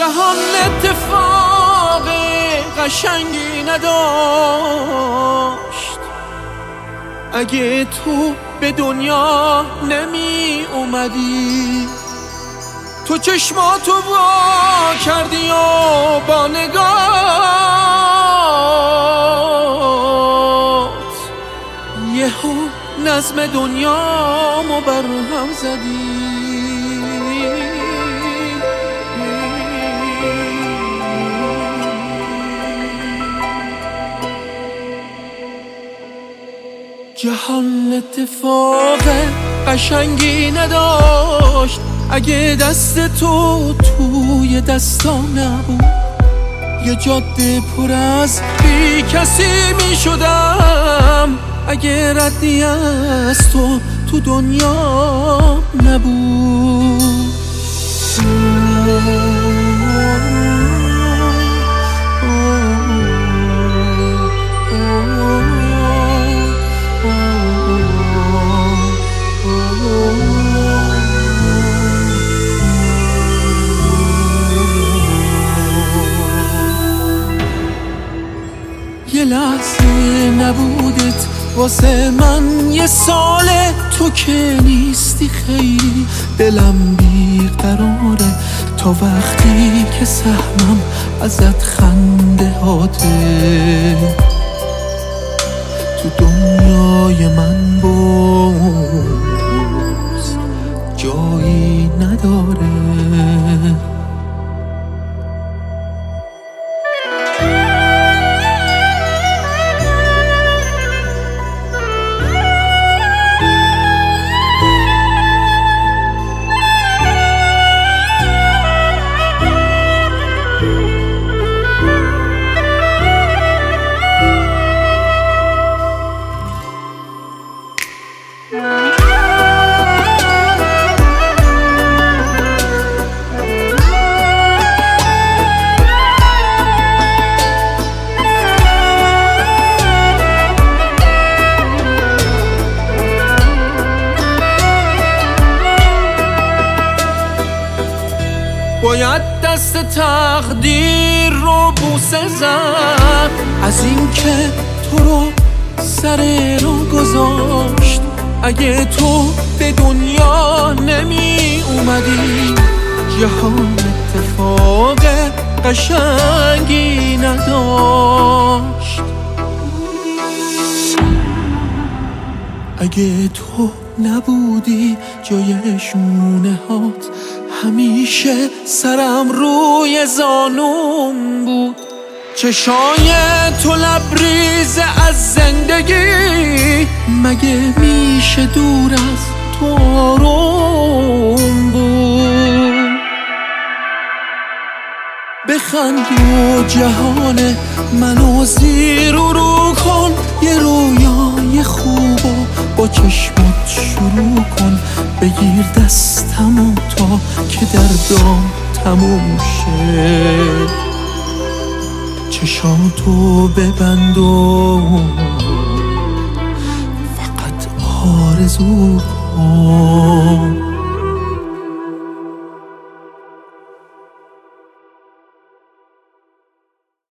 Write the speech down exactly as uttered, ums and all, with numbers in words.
جهان اتفاق قشنگی نداشت اگه تو به دنیا نمی اومدی. تو چشماتو وا کردی و با نگاهت یهو نظم دنیامو برهم زدی. جهان اتفاق قشنگی نداشت اگه دست تو توی دستام نبود. یه جاده پر از بی کسی می شدم اگه ردی از تو تو دنیا نبود. یه لحظه نبودت واسه من یه ساله. تو که نیستی خیلی دلم بیقراره تا وقتی که سهمم ازت خنده هاته. تو دنیای من باز جایی نداره. باید دست تقدیر رو بوسه زد از این که تو رو سر رو گذاشت. اگه تو به دنیا نمی اومدی جهان اتفاق قشنگی نداشت. اگه تو نبودی جای شونه هات همیشه سرم روی زانوم بود. چشای تو لبریز از زندگی مگه میشه دور از تو آروم بود. بخند و جهان منو زیر و رو کن. یه رویای خوب و با چشمات شروع کن. بگیر دستمو تا که دردام تموم شه. چشاتو ببند و فقط آرزو کن.